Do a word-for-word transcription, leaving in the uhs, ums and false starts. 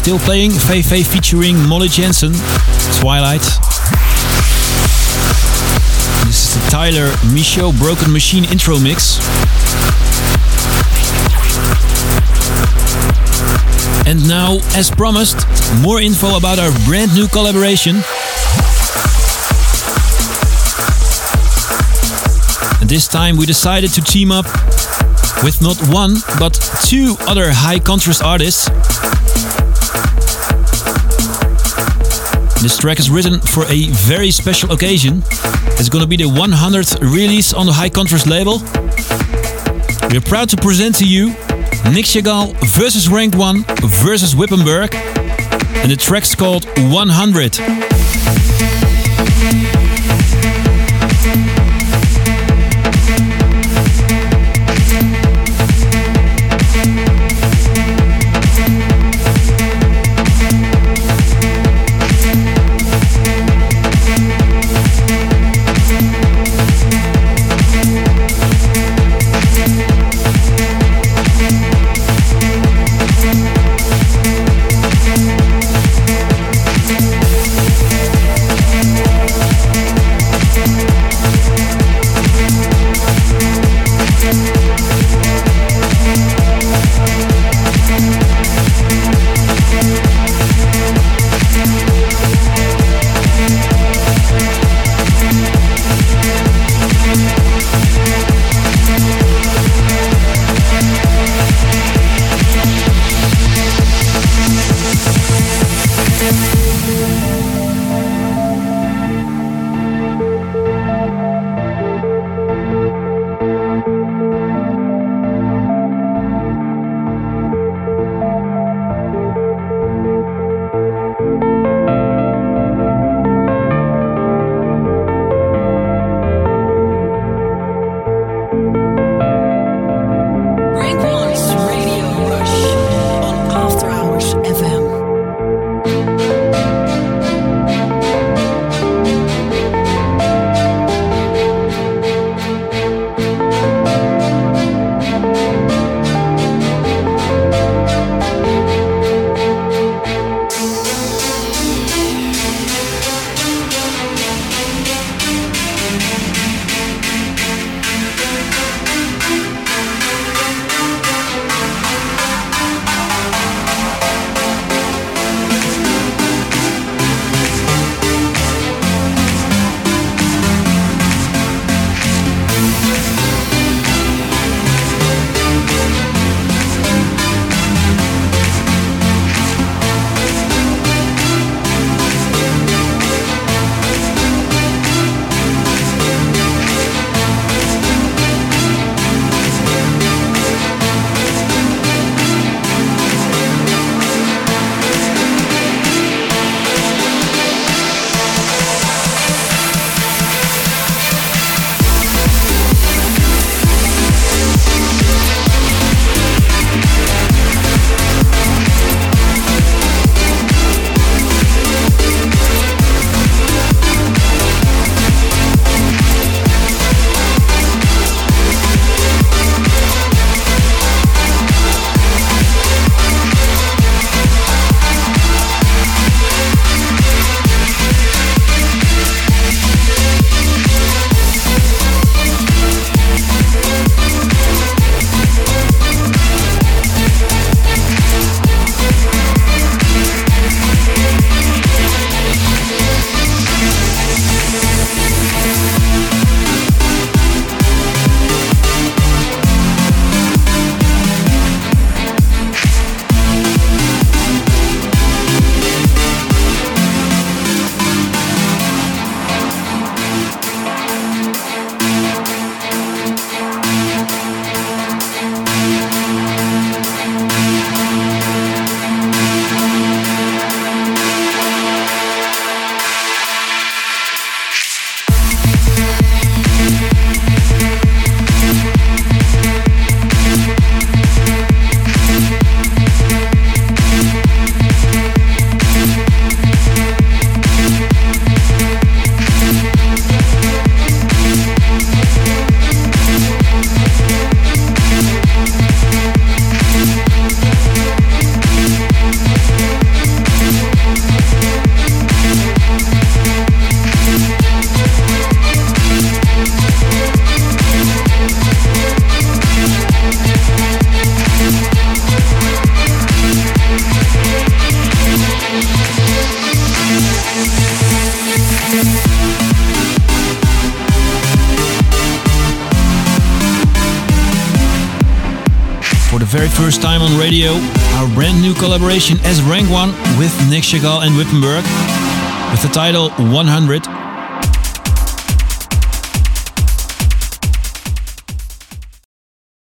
Still playing Feifei featuring Molly Jensen, Twilight. This is the Tyler Michaud Broken Machine intro mix. And now, as promised, more info about our brand new collaboration. And this time we decided to team up with not one, but two other high contrast artists. This track is written for a very special occasion. It's gonna be the one hundredth release on the High Contrast label. We're proud to present to you Nick Chagall versus Rank One versus Wippenberg. And the track's called one hundred. F M. for the very first time on radio, our brand new collaboration as Rank One with Nick Chagall and Wippenberg with the title one hundred.